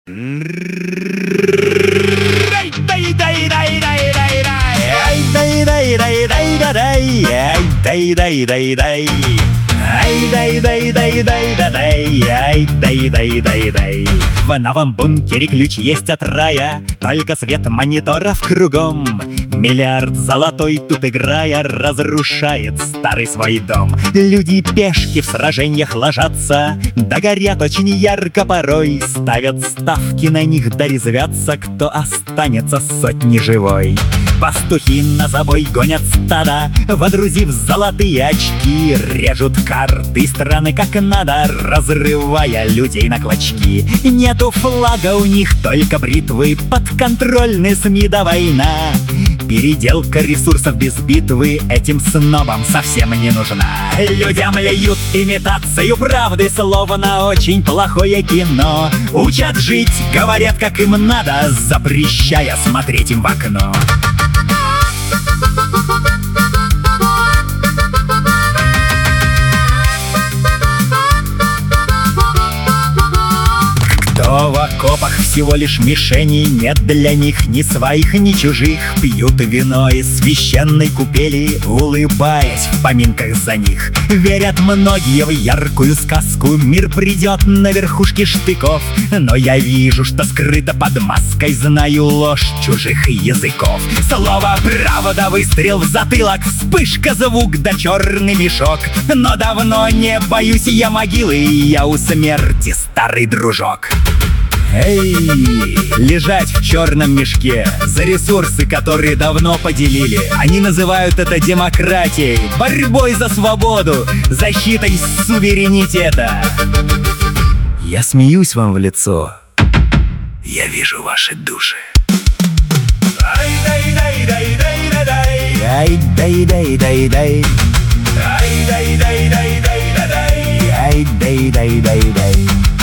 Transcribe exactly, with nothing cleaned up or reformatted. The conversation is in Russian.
В новом бункере ключ есть от рая, только свет мониторов кругом. Миллиард золотой тут играя разрушает старый свой дом. Люди пешки в сражениях ложатся, да горят очень ярко порой. Ставят ставки на них, да резвятся, кто останется сотни живой. Пастухи на забой гонят стада, водрузив золотые очки. Режут карты страны как надо, разрывая людей на клочки. Нету флага у них, только бритвы, подконтрольны СМИ да война. Переделка ресурсов без битвы этим снобам совсем не нужна. Людям льют имитацию правды, словно очень плохое кино. Учат жить, говорят, как им надо, запрещая смотреть им в окно. Кто в окопах всего лишь мишени, нет для них ни своих, ни чужих. Пьют вино из священной купели, улыбаясь в поминках за них. Верят многие в яркую сказку, мир придет на верхушке штыков. Но я вижу, что скрыто под маской, знаю ложь чужих языков. Слово правда, выстрел в затылок, вспышка, звук да черный мешок. Но давно не боюсь я могилы, я у смерти старый дружок. Эй, лежать в черном мешке за ресурсы, которые давно поделили. Они называют это демократией, борьбой за свободу, защитой суверенитета. Я смеюсь вам в лицо, я вижу ваши души. Ай-дай-дай-дай-дай-дай-дай.